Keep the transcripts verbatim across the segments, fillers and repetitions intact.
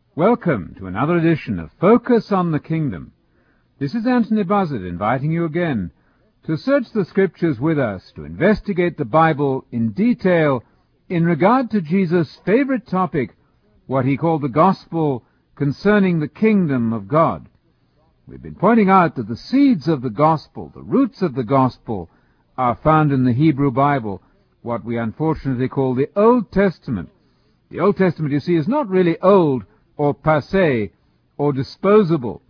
Welcome to another edition of Focus on the Kingdom. This is Anthony Buzzard inviting you again to search the Scriptures with us, to investigate the Bible in detail in regard to Jesus' favorite topic, what he called the gospel concerning the kingdom of God. We've been pointing out that the seeds of the gospel, the roots of the gospel, are found in the Hebrew Bible, what we unfortunately call the Old Testament. The Old Testament, you see, is not really old or passé or disposable.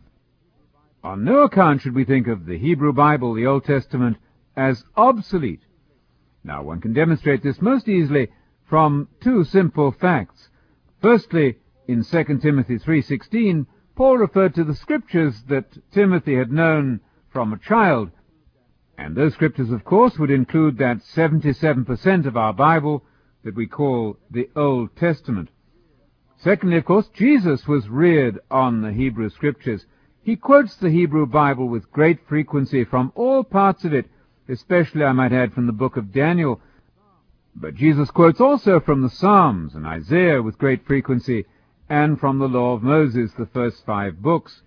On no account should we think of the Hebrew Bible, the Old Testament, as obsolete. Now, one can demonstrate this most easily from two simple facts. Firstly, in Second Timothy three sixteen, Paul referred to the Scriptures that Timothy had known from a child, and those Scriptures, of course, would include that seventy-seven percent of our Bible that we call the Old Testament. Secondly, of course, Jesus was reared on the Hebrew Scriptures. He quotes the Hebrew Bible with great frequency from all parts of it, especially, I might add, from the book of Daniel. But Jesus quotes also from the Psalms and Isaiah with great frequency, and from the Law of Moses, the first five books.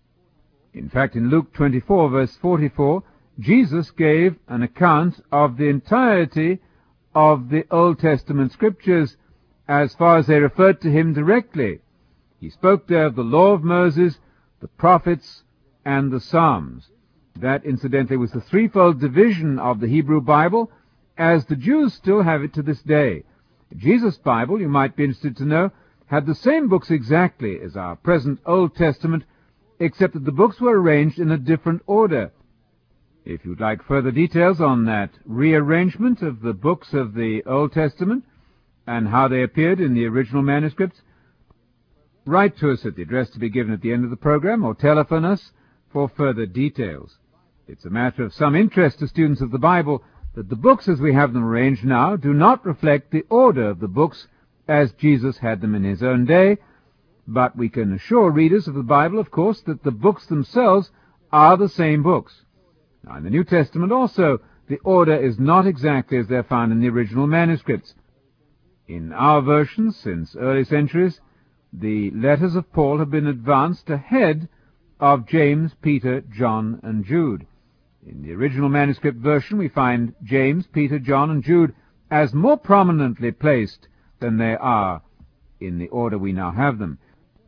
In fact, in Luke twenty-four, verse forty-four, Jesus gave an account of the entirety of the Old Testament Scriptures as far as they referred to him directly. He spoke there of the Law of Moses, the prophets, and the Psalms. That, incidentally, was the threefold division of the Hebrew Bible, as the Jews still have it to this day. Jesus' Bible, you might be interested to know, had the same books exactly as our present Old Testament, except that the books were arranged in a different order. If you'd like further details on that rearrangement of the books of the Old Testament and how they appeared in the original manuscripts, write to us at the address to be given at the end of the program, or telephone us for further details. It's a matter of some interest to students of the Bible that the books as we have them arranged now do not reflect the order of the books as Jesus had them in his own day, but we can assure readers of the Bible, of course, that the books themselves are the same books. Now, in the New Testament also, the order is not exactly as they're found in the original manuscripts. In our versions, since early centuries, the letters of Paul have been advanced ahead of James, Peter, John, and Jude. In the original manuscript version, we find James, Peter, John, and Jude as more prominently placed than they are in the order we now have them.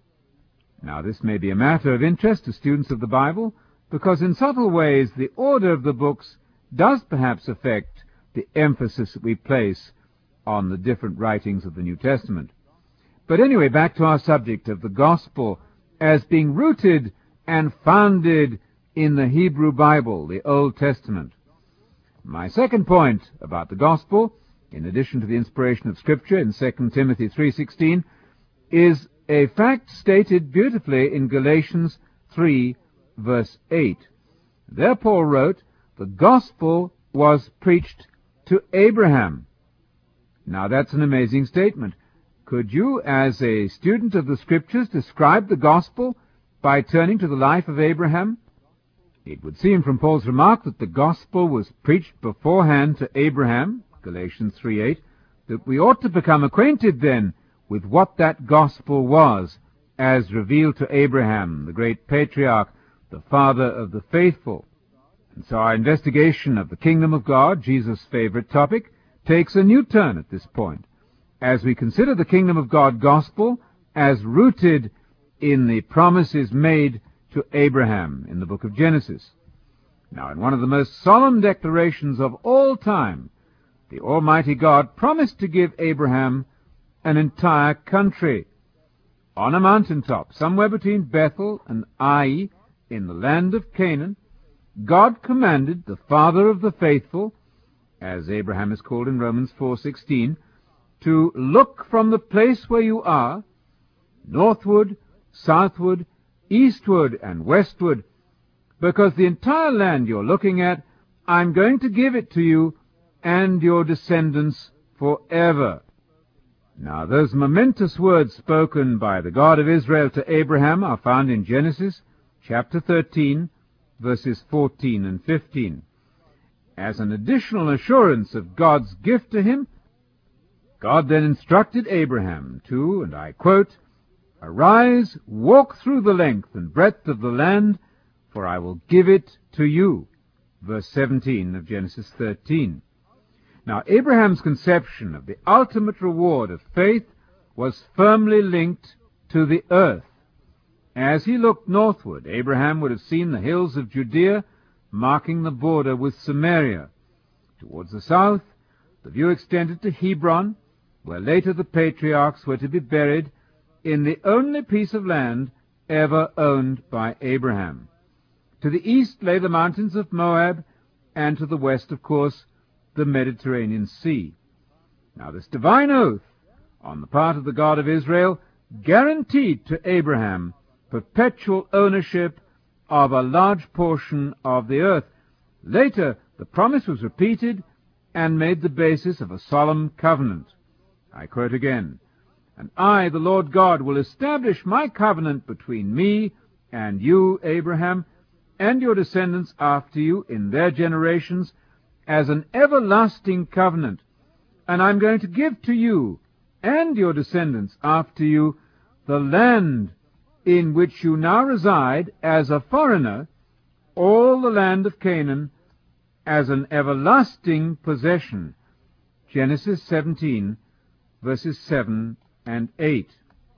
Now, this may be a matter of interest to students of the Bible, because in subtle ways the order of the books does perhaps affect the emphasis that we place on the different writings of the New Testament. But anyway, back to our subject of the gospel as being rooted and founded in the Hebrew Bible, the Old Testament. My second point about the gospel, in addition to the inspiration of Scripture in Second Timothy three sixteen, is a fact stated beautifully in Galatians three, verse eight. There Paul wrote, "The gospel was preached to Abraham." Now that's an amazing statement. Could you, as a student of the Scriptures, describe the gospel by turning to the life of Abraham? It would seem from Paul's remark that the gospel was preached beforehand to Abraham, Galatians three eight, that we ought to become acquainted then with what that gospel was, as revealed to Abraham, the great patriarch, the father of the faithful. And so our investigation of the kingdom of God, Jesus' favorite topic, takes a new turn at this point, as we consider the kingdom of God gospel as rooted in the promises made to Abraham in the book of Genesis. Now, in one of the most solemn declarations of all time, the Almighty God promised to give Abraham an entire country. On a mountaintop, somewhere between Bethel and Ai, in the land of Canaan, God commanded the father of the faithful, as Abraham is called in Romans four sixteen, to look from the place where you are, northward, southward, eastward, and westward, because the entire land you're looking at, I'm going to give it to you and your descendants forever. Now, those momentous words spoken by the God of Israel to Abraham are found in Genesis chapter thirteen, verses fourteen and fifteen. As an additional assurance of God's gift to him, God then instructed Abraham to, and I quote, Arise, walk through the length and breadth of the land, for I will give it to you. Verse seventeen of Genesis thirteen. Now, Abraham's conception of the ultimate reward of faith was firmly linked to the earth. As he looked northward, Abraham would have seen the hills of Judea marking the border with Samaria. Towards the south, the view extended to Hebron, where later the patriarchs were to be buried in the only piece of land ever owned by Abraham. To the east lay the mountains of Moab, and to the west, of course, the Mediterranean Sea. Now, this divine oath on the part of the God of Israel guaranteed to Abraham perpetual ownership of a large portion of the earth. Later, the promise was repeated and made the basis of a solemn covenant. I quote again, "And I, the Lord God, will establish my covenant between me and you, Abraham, and your descendants after you in their generations as an everlasting covenant. And I'm going to give to you and your descendants after you the land in which you now reside as a foreigner, all the land of Canaan, as an everlasting possession." Genesis seventeen, verses seven and eight.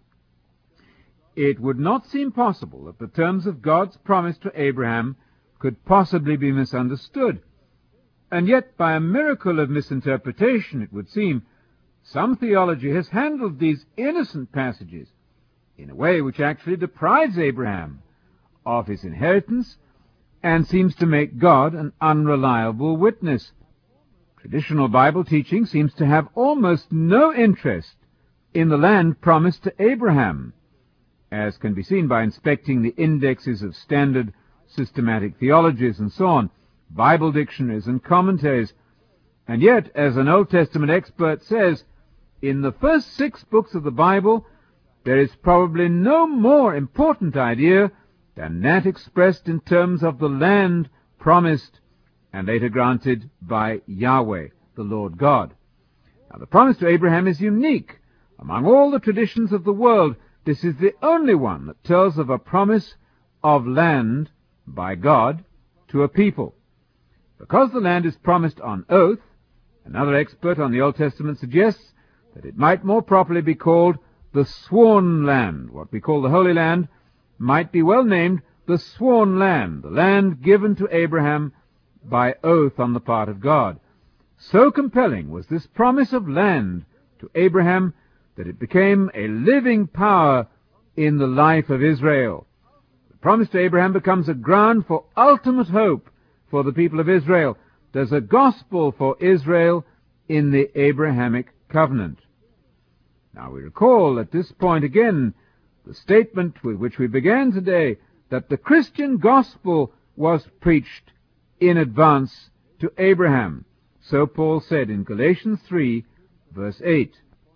It would not seem possible that the terms of God's promise to Abraham could possibly be misunderstood. And yet, by a miracle of misinterpretation, it would seem, some theology has handled these innocent passages in a way which actually deprives Abraham of his inheritance and seems to make God an unreliable witness. Traditional Bible teaching seems to have almost no interest in the land promised to Abraham, as can be seen by inspecting the indexes of standard systematic theologies and so on, Bible dictionaries and commentaries. And yet, as an Old Testament expert says, in the first six books of the Bible, there is probably no more important idea than that expressed in terms of the land promised and later granted by Yahweh, the Lord God. Now, the promise to Abraham is unique. Among all the traditions of the world, this is the only one that tells of a promise of land by God to a people. Because the land is promised on oath, another expert on the Old Testament suggests that it might more properly be called the sworn land. What we call the Holy Land might be well named the sworn land, the land given to Abraham by oath on the part of God. So compelling was this promise of land to Abraham that it became a living power in the life of Israel. The promise to Abraham becomes a ground for ultimate hope for the people of Israel. There's a gospel for Israel in the Abrahamic covenant. Now, we recall at this point again the statement with which we began today, that the Christian gospel was preached in advance to Abraham. So Paul said in Galatians three, verse eight.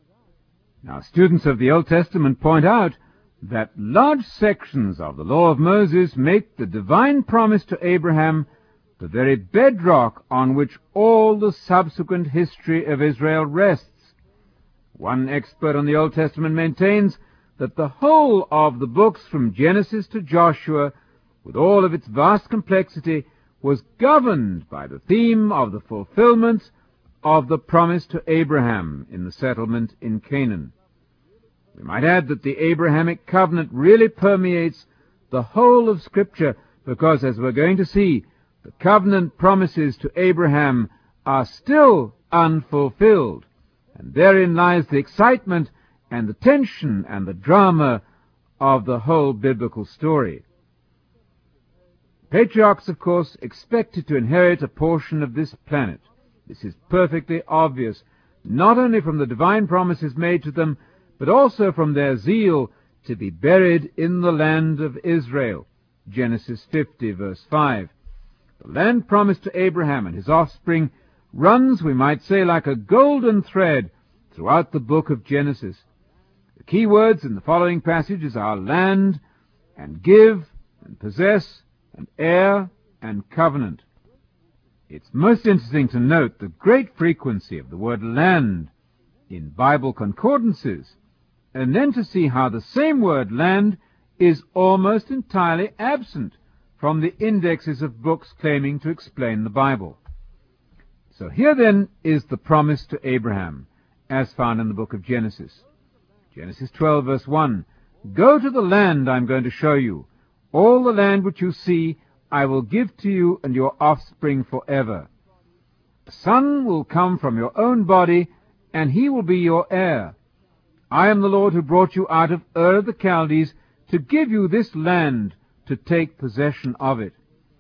Now, students of the Old Testament point out that large sections of the law of Moses make the divine promise to Abraham the very bedrock on which all the subsequent history of Israel rests. One expert on the Old Testament maintains that the whole of the books from Genesis to Joshua, with all of its vast complexity, was governed by the theme of the fulfillment of the promise to Abraham in the settlement in Canaan. We might add that the Abrahamic covenant really permeates the whole of Scripture, because, as we're going to see, the covenant promises to Abraham are still unfulfilled, and therein lies the excitement and the tension and the drama of the whole biblical story. Patriarchs, of course, expected to inherit a portion of this planet. This is perfectly obvious, not only from the divine promises made to them, but also from their zeal to be buried in the land of Israel. Genesis fifty, verse five. The land promised to Abraham and his offspring runs, we might say, like a golden thread throughout the book of Genesis. The key words in the following passages are land, and give, and possess, and heir, and covenant. It's most interesting to note the great frequency of the word land in Bible concordances, and then to see how the same word land is almost entirely absent from the indexes of books claiming to explain the Bible. So here then is the promise to Abraham, as found in the book of Genesis. Genesis twelve, verse one, "Go to the land I am going to show you. All the land which you see I will give to you and your offspring forever. A son will come from your own body, and he will be your heir. I am the Lord who brought you out of Ur of the Chaldees to give you this land, to take possession of it."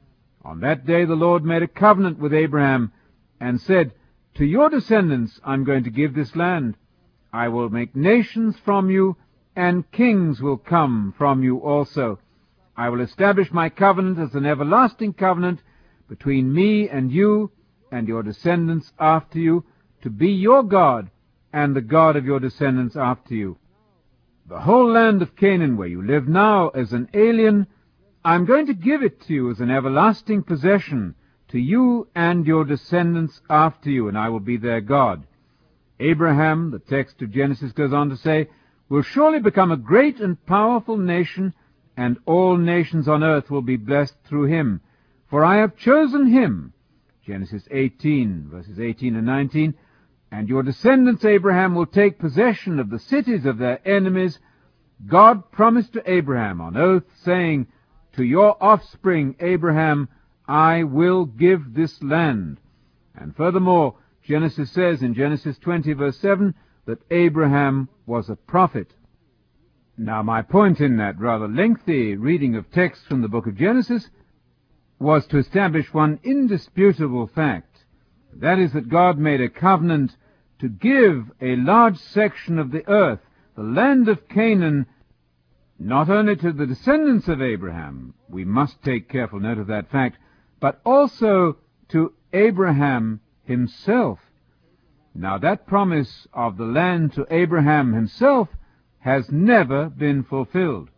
On that day the Lord made a covenant with Abraham and said, "To your descendants I am going to give this land. I will make nations from you, and kings will come from you also. I will establish my covenant as an everlasting covenant between me and you and your descendants after you, to be your God and the God of your descendants after you. The whole land of Canaan, where you live now as an alien, I am going to give it to you as an everlasting possession, to you and your descendants after you, and I will be their God. Abraham," the text of Genesis goes on to say, "will surely become a great and powerful nation, and all nations on earth will be blessed through him. For I have chosen him," Genesis eighteen, verses eighteen and nineteen, "and your descendants, Abraham, will take possession of the cities of their enemies." God promised to Abraham on oath, saying, "To your offspring, Abraham, I will give this land." And furthermore, Genesis says in Genesis twenty, verse seven, that Abraham was a prophet. Now, my point in that rather lengthy reading of text from the book of Genesis was to establish one indisputable fact. That is that God made a covenant to give a large section of the earth, the land of Canaan, not only to the descendants of Abraham, we must take careful note of that fact, but also to Abraham himself. Now, that promise of the land to Abraham himself has never been fulfilled.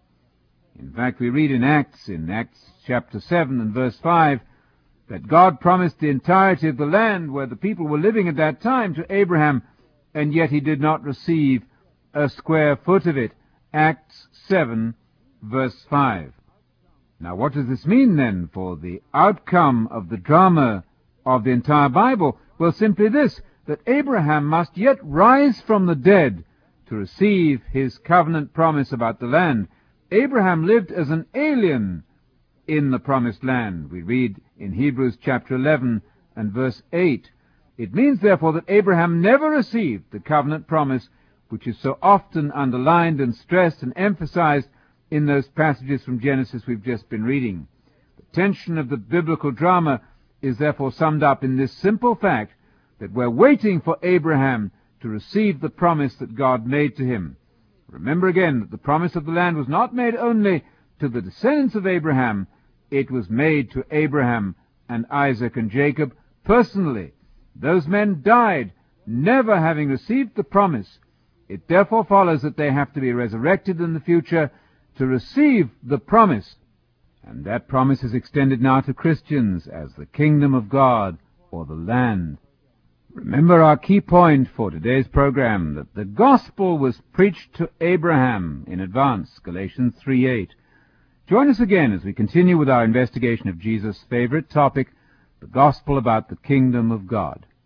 In fact, we read in Acts, in Acts chapter seven and verse five, that God promised the entirety of the land where the people were living at that time to Abraham, and yet he did not receive a square foot of it. Acts seven, verse five. Now, what does this mean, then, for the outcome of the drama of the entire Bible? Well, simply this, that Abraham must yet rise from the dead to receive his covenant promise about the land. Abraham lived as an alien in the promised land. We read in Hebrews chapter eleven and verse eight. It means, therefore, that Abraham never received the covenant promise which is so often underlined and stressed and emphasized in those passages from Genesis we've just been reading. The tension of the biblical drama is therefore summed up in this simple fact that we're waiting for Abraham to receive the promise that God made to him. Remember again that the promise of the land was not made only to the descendants of Abraham, it was made to Abraham and Isaac and Jacob personally. Those men died, never having received the promise. It therefore follows that they have to be resurrected in the future to receive the promise. And that promise is extended now to Christians as the kingdom of God, or the land. Remember our key point for today's program, that the gospel was preached to Abraham in advance, Galatians three eight. Join us again as we continue with our investigation of Jesus' favorite topic, the gospel about the kingdom of God.